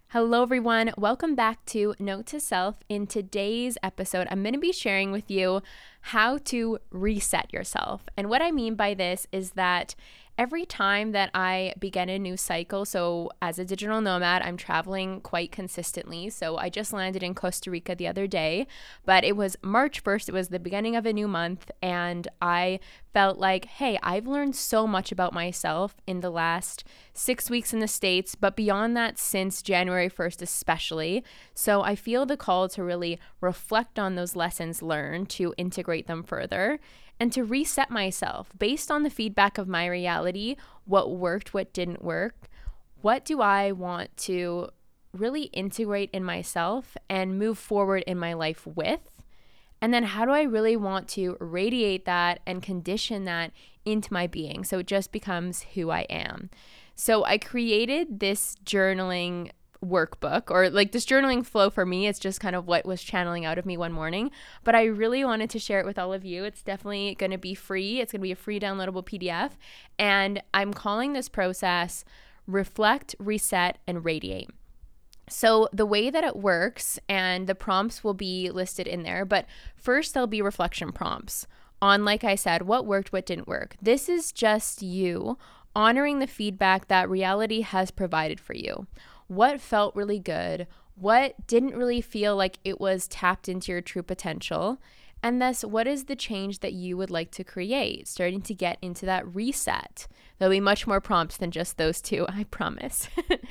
Hello, everyone. Welcome back to Note to Self. In today's episode, I'm going to be sharing with you how to reset yourself. And what I mean by this is that every time that I begin a new cycle, so as a digital nomad, I'm traveling quite consistently. So I just landed in Costa Rica the other day, but it was March 1st. It was the beginning of a new month. And I felt like, hey, I've learned so much about myself in the last 6 weeks in the States, but beyond that, since January 1st especially. So I feel the call to really reflect on those lessons learned, to integrate them further, and to reset myself based on the feedback of my reality. What worked, what didn't work, what do I want to really integrate in myself and move forward in my life with? And then how do I really want to radiate that and condition that into my being so it just becomes who I am? So I created this journaling workbook, or like this journaling flow for me. It's just kind of what was channeling out of me one morning, but I really wanted to share it with all of you. It's definitely going to be free. It's going to be a free downloadable PDF, and I'm calling this process Reflect, Reset, and Radiate. So the way that it works, and the prompts will be listed in there, but first there'll be reflection prompts on, like I said, what worked, what didn't work. This is just you honoring the feedback that reality has provided for you. What felt really good? What didn't really feel like it was tapped into your true potential? And thus, what is the change that you would like to create? Starting to get into that reset. There'll be much more prompts than just those two, I promise.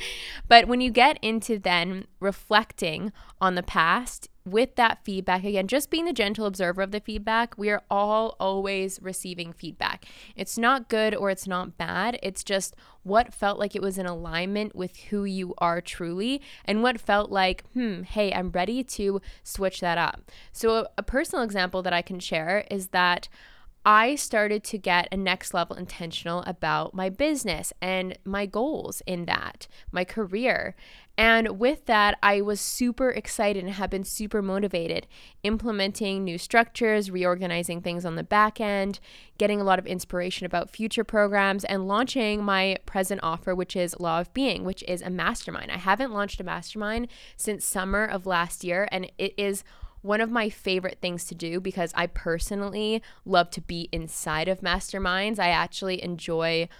But when you get into then reflecting on the past with that feedback, again, just being the gentle observer of the feedback, we are all always receiving feedback. It's not good or it's not bad. It's just what felt like it was in alignment with who you are truly, and what felt like, hey, I'm ready to switch that up. So a personal example that I can share is that I started to get a next level intentional about my business and my goals in that, my career. And with that, I was super excited and have been super motivated, implementing new structures, reorganizing things on the back end, getting a lot of inspiration about future programs, and launching my present offer, which is Law of Being, which is a mastermind. I haven't launched a mastermind since summer of last year, and it is one of my favorite things to do because I personally love to be inside of masterminds. I actually enjoy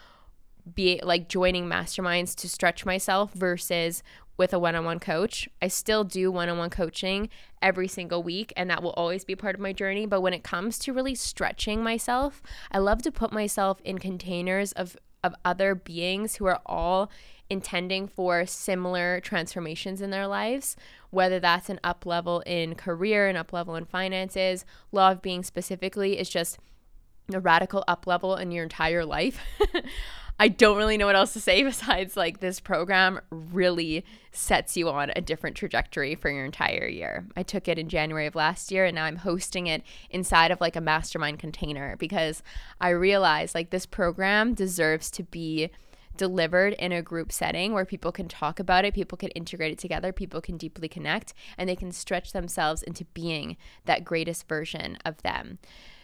joining masterminds to stretch myself versus with a one-on-one coach. I still do one-on-one coaching every single week, and that will always be part of my journey. But when it comes to really stretching myself, I love to put myself in containers of other beings who are all intending for similar transformations in their lives, whether that's an up level in career, an up level in finances. Law of Being specifically is just a radical up level in your entire life. I don't really know what else to say besides like this program really sets you on a different trajectory for your entire year. I took it in January of last year, and now I'm hosting it inside of like a mastermind container because I realized like this program deserves to be delivered in a group setting where people can talk about it, people can integrate it together, people can deeply connect, and they can stretch themselves into being that greatest version of them.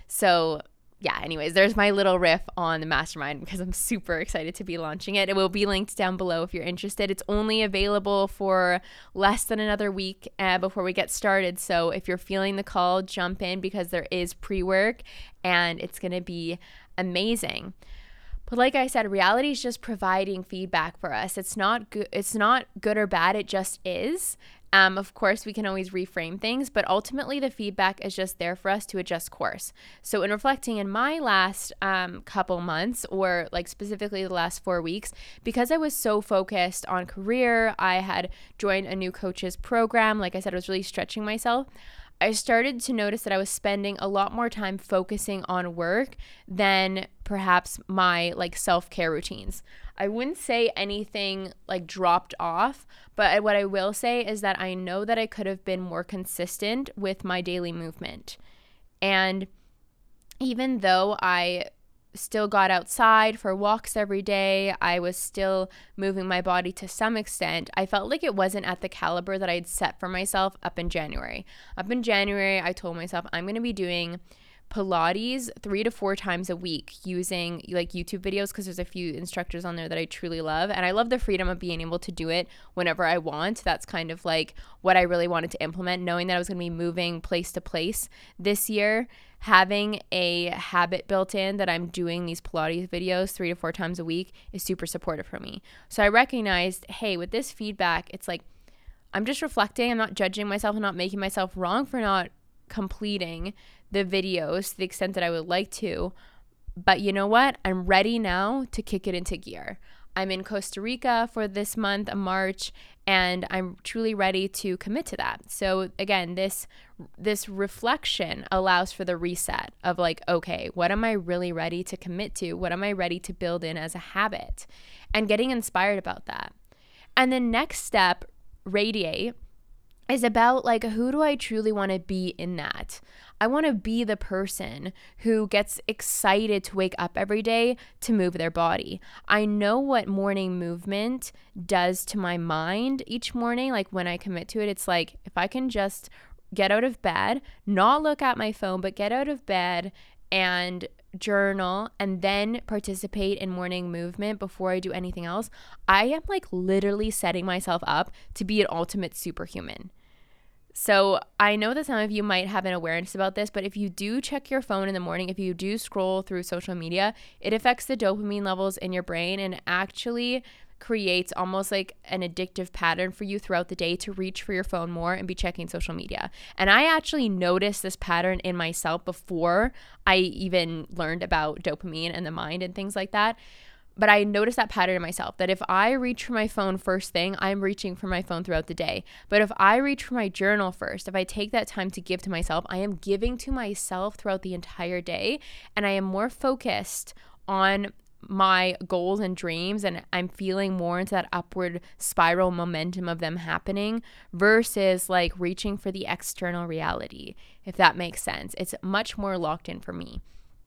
So yeah, anyways, there's my little riff on the mastermind because I'm super excited to be launching it. It will be linked down below if you're interested. It's only available for less than another week before we get started. So if you're feeling the call, jump in because there is pre-work and it's going to be amazing. But like I said, reality is just providing feedback for us. It's not good. It's not good or bad. It just is. Of course, we can always reframe things, but ultimately the feedback is just there for us to adjust course. So in reflecting in my last couple months, or like specifically the last 4 weeks, because I was so focused on career, I had joined a new coach's program. Like I said, I was really stretching myself. I started to notice that I was spending a lot more time focusing on work than perhaps my like self-care routines. I wouldn't say anything like dropped off, but what I will say is that I know that I could have been more consistent with my daily movement. And even though I still got outside for walks every day, I was still moving my body to some extent, I felt like it wasn't at the caliber that I'd set for myself up in January. Up in January, I told myself I'm going to be doing Pilates 3 to 4 times a week using like YouTube videos, because there's a few instructors on there that I truly love. And I love the freedom of being able to do it whenever I want. That's kind of like what I really wanted to implement, knowing that I was going to be moving place to place this year. Having a habit built in that I'm doing these Pilates videos 3 to 4 times a week is super supportive for me. So I recognized, hey, with this feedback, it's like I'm just reflecting. I'm not judging myself. I'm not making myself wrong for not completing the videos to the extent that I would like to. But you know what? I'm ready now to kick it into gear. I'm in Costa Rica for this month of March, and I'm truly ready to commit to that. So again, this reflection allows for the reset of like, okay, what am I really ready to commit to? What am I ready to build in as a habit? And getting inspired about that. And the next step, Radiate, is about like, who do I truly want to be in that? I want to be the person who gets excited to wake up every day to move their body. I know what morning movement does to my mind each morning. Like when I commit to it, it's like, if I can just get out of bed, not look at my phone, but get out of bed and journal and then participate in morning movement before I do anything else, I am like literally setting myself up to be an ultimate superhuman. So I know that some of you might have an awareness about this, but if you do check your phone in the morning, if you do scroll through social media, it affects the dopamine levels in your brain and actually creates almost like an addictive pattern for you throughout the day to reach for your phone more and be checking social media. And I actually noticed this pattern in myself before I even learned about dopamine and the mind and things like that. But I noticed that pattern in myself, that if I reach for my phone first thing, I'm reaching for my phone throughout the day. But if I reach for my journal first, if I take that time to give to myself, I am giving to myself throughout the entire day. And I am more focused on my goals and dreams, and I'm feeling more into that upward spiral momentum of them happening versus like reaching for the external reality, if that makes sense. It's much more locked in for me.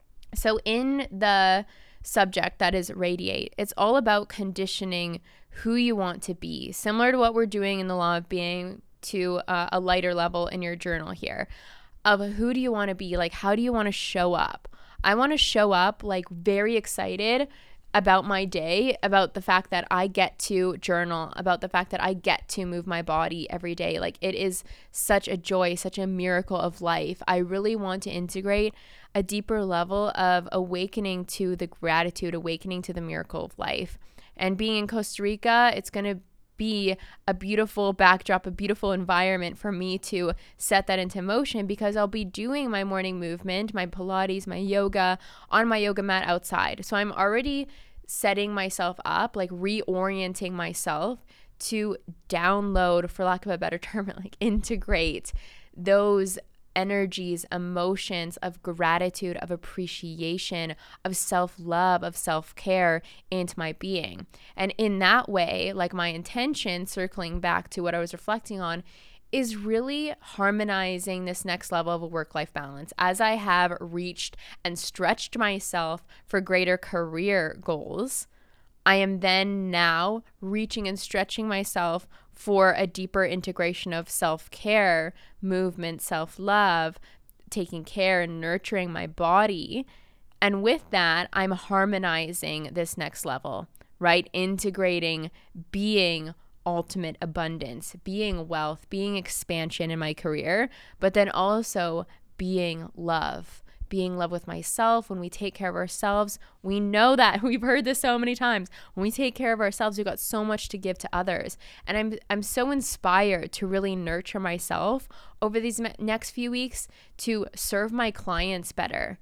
So in the subject that is Radiate, it's all about conditioning who you want to be, similar to what we're doing in the Law of Being, to a lighter level in your journal here, of who do you want to be, like how do you want to show up. I want to show up like very excited about my day, about the fact that I get to journal, about the fact that I get to move my body every day. Like it is such a joy, such a miracle of life. I really want to integrate a deeper level of awakening to the gratitude, awakening to the miracle of life. And being in Costa Rica, it's going to be a beautiful backdrop, a beautiful environment for me to set that into motion, because I'll be doing my morning movement, my Pilates, my yoga on my yoga mat outside. So I'm already setting myself up, like reorienting myself to download, for lack of a better term, like integrate those energies, emotions of gratitude, of appreciation, of self-love, of self-care into my being. And in that way, like my intention, circling back to what I was reflecting on, is really harmonizing this next level of a work-life balance. As I have reached and stretched myself for greater career goals, I am then now reaching and stretching myself for a deeper integration of self-care, movement, self-love, taking care and nurturing my body. And with that, I'm harmonizing this next level, right? Integrating being ultimate abundance, being wealth, being expansion in my career, but then also being love with myself. When we take care of ourselves, we know that we've heard this so many times. When we take care of ourselves, we've got so much to give to others. And I'm so inspired to really nurture myself over these next few weeks to serve my clients better,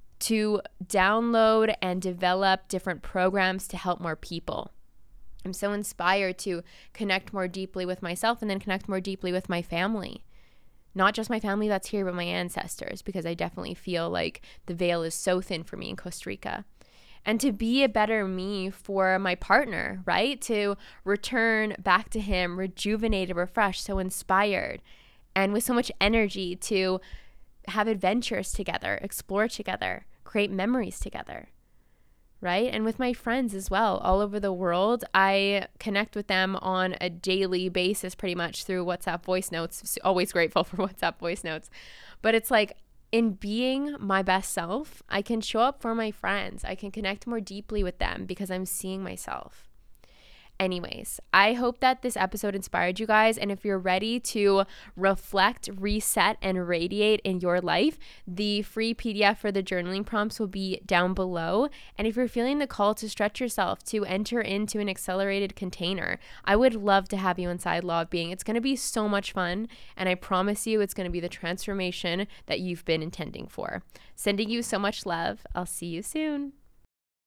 to download and develop different programs to help more people. I'm so inspired to connect more deeply with myself and then connect more deeply with my family. Not just my family that's here, but my ancestors, because I definitely feel like the veil is so thin for me in Costa Rica. And to be a better me for my partner, right? To return back to him rejuvenated, refreshed, so inspired, and with so much energy to have adventures together, explore together, create memories together, right? And with my friends as well, all over the world, I connect with them on a daily basis pretty much through WhatsApp voice notes. Always grateful for WhatsApp voice notes. But it's like in being my best self, I can show up for my friends. I can connect more deeply with them because I'm seeing myself. Anyways, I hope that this episode inspired you guys. And if you're ready to reflect, reset, and radiate in your life, the free PDF for the journaling prompts will be down below. And if you're feeling the call to stretch yourself, to enter into an accelerated container, I would love to have you inside Law of Being. It's going to be so much fun. And I promise you, it's going to be the transformation that you've been intending for. Sending you so much love. I'll see you soon.